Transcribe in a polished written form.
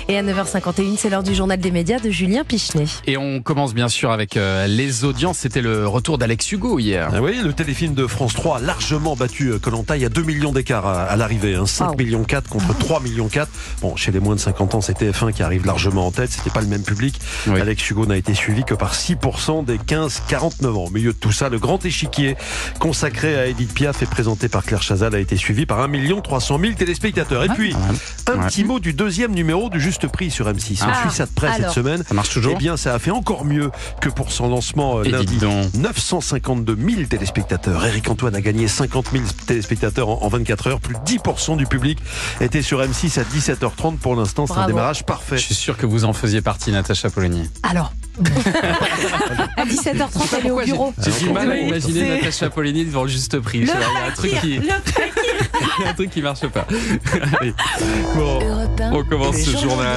Et à 9h51, c'est l'heure du journal des médias de Julien Pichenet. Et on commence bien sûr avec les audiences. C'était le retour d'Alex Hugo hier. Ah oui, le téléfilm de France 3 a largement battu Koh-Lanta. Il y a 2 millions d'écart à l'arrivée. 5 millions 4 contre 3 millions 4. Bon, chez les moins de 50 ans, c'est TF1 qui arrive largement en tête. C'était pas le même public. Oui. Alex Hugo n'a été suivi que par 6% des 15-49 ans. Au milieu de tout ça, le grand échiquier consacré à Edith Piaf et présenté par Claire Chazal a été suivi par 1 300 000 téléspectateurs. Et puis, un petit mot du deuxième numéro du Juste Prix sur M6. On suit ça de près cette semaine. Ça marche toujours. Eh bien, ça a fait encore mieux que pour son lancement lundi. 952 000 téléspectateurs. Éric Antoine a gagné 50 000 téléspectateurs en 24 heures. Plus de 10% du public était sur M6 à 17h30 pour l'instant. C'est un démarrage parfait. Je suis sûr que vous en faisiez partie, Natacha Polony. Alors à 17h30, elle est au bureau. J'ai du mal à imaginer Natacha Polony devant le Juste Prix. Il y a un truc qui marche pas. Allez. Bon, on commence ce journal.